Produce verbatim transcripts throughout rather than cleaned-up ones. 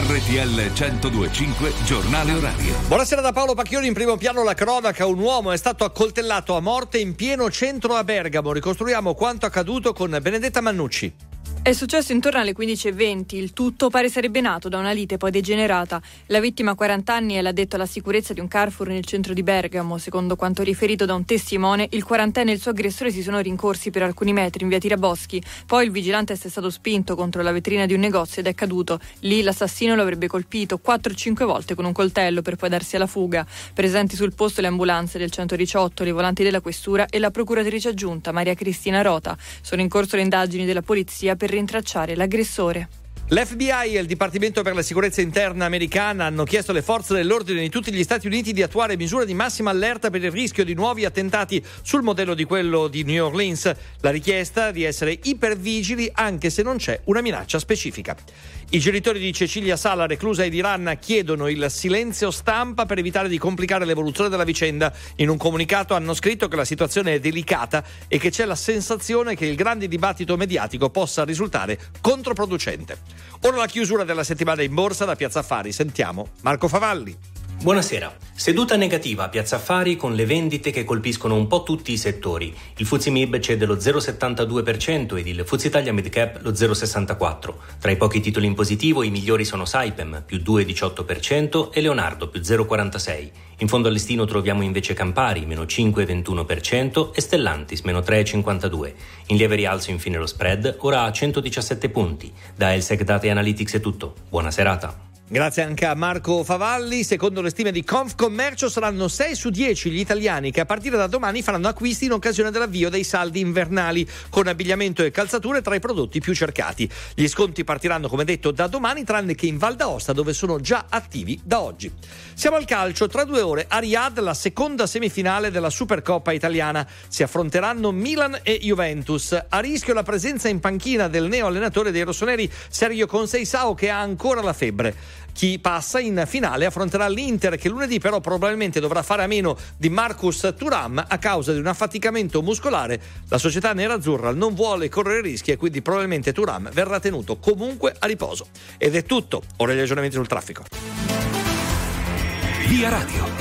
R T L centodue e cinque Giornale Orario. Buonasera da Paolo Pacchioni. In primo piano la cronaca. Un uomo è stato accoltellato a morte in pieno centro a Bergamo. Ricostruiamo quanto accaduto con Benedetta Mannucci. È successo intorno alle quindici e venti. Il tutto pare sarebbe nato da una lite poi degenerata. La vittima ha quaranta anni e l'ha detto alla sicurezza di un Carrefour nel centro di Bergamo. Secondo quanto riferito da un testimone, il quarantenne e il suo aggressore si sono rincorsi per alcuni metri in via Tiraboschi. Poi il vigilante è stato spinto contro la vetrina di un negozio ed è caduto. Lì l'assassino lo avrebbe colpito quattro cinque volte con un coltello per poi darsi alla fuga. Presenti sul posto le ambulanze del centodiciotto, le volanti della questura e la procuratrice aggiunta Maria Cristina Rota. Sono in corso le indagini della polizia per rintracciare l'aggressore. L'F B I e il Dipartimento per la Sicurezza Interna americana hanno chiesto alle forze dell'ordine di tutti gli Stati Uniti di attuare misure di massima allerta per il rischio di nuovi attentati sul modello di quello di New Orleans. La richiesta di essere ipervigili anche se non c'è una minaccia specifica. I genitori di Cecilia Sala, reclusa in Iran, chiedono il silenzio stampa per evitare di complicare l'evoluzione della vicenda. In un comunicato hanno scritto che la situazione è delicata e che c'è la sensazione che il grande dibattito mediatico possa risultare controproducente. Ora la chiusura della settimana in borsa da Piazza Affari. Sentiamo Marco Favalli. Buonasera. Seduta negativa a Piazza Affari con le vendite che colpiscono un po' tutti i settori. Il F T S E M I B cede lo zero virgola settantadue per cento ed il F T S E Italia Mid Cap lo zero virgola sessantaquattro per cento. Tra i pochi titoli in positivo i migliori sono Saipem più due virgola diciotto per cento e Leonardo più zero virgola quarantasei per cento. In fondo al listino troviamo invece Campari meno cinque virgola ventuno per cento e Stellantis meno tre virgola cinquantadue per cento. In lieve rialzo infine lo spread, ora a centodiciassette punti. Da Elsec Data Analytics è tutto. Buona serata. Grazie anche a Marco Favalli. Secondo le stime di Confcommercio saranno sei su dieci gli italiani che a partire da domani faranno acquisti in occasione dell'avvio dei saldi invernali, con abbigliamento e calzature tra i prodotti più cercati. Gli sconti partiranno, come detto, da domani, tranne che in Val d'Aosta, dove sono già attivi da oggi. Siamo al calcio. Tra due ore a Riyadh la seconda semifinale della Supercoppa italiana. Si affronteranno Milan e Juventus. A rischio la presenza in panchina del neo allenatore dei rossoneri Sergio Conceição, che ha ancora la febbre. Chi passa in finale affronterà l'Inter, che lunedì però probabilmente dovrà fare a meno di Marcus Thuram a causa di un affaticamento muscolare. La società nerazzurra non vuole correre rischi e quindi probabilmente Thuram verrà tenuto comunque a riposo. Ed è tutto. Ora gli aggiornamenti sul traffico. Via Radio.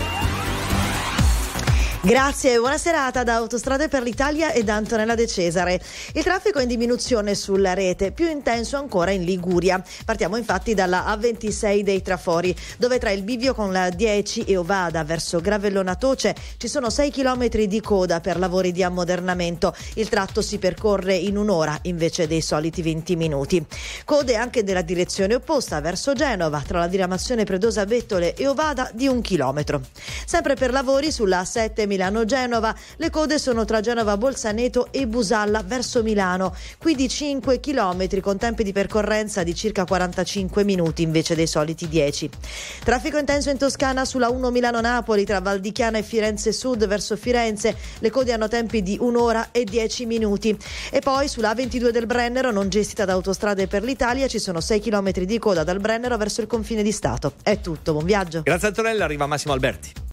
Grazie e buona serata da Autostrade per l'Italia e da Antonella De Cesare. Il traffico è in diminuzione sulla rete, più intenso ancora in Liguria. Partiamo infatti dalla A ventisei dei Trafori, dove tra il bivio con la dieci e Ovada verso Gravellona Toce ci sono sei chilometri di coda per lavori di ammodernamento. Il tratto si percorre in un'ora invece dei soliti venti minuti. Code anche nella direzione opposta verso Genova, tra la diramazione Predosa Bettole e Ovada di un chilometro. Sempre per lavori sulla A sette Milano-Genova, le code sono tra Genova Bolzaneto e Busalla verso Milano, qui di cinque chilometri con tempi di percorrenza di circa quarantacinque minuti invece dei soliti dieci. Traffico intenso in Toscana sulla uno Milano-Napoli tra Valdichiana e Firenze Sud verso Firenze, le code hanno tempi di un'ora e dieci minuti. E poi sulla A ventidue del Brennero, non gestita da Autostrade per l'Italia, ci sono sei chilometri di coda dal Brennero verso il confine di Stato. È tutto, buon viaggio. Grazie Antonella, arriva Massimo Alberti.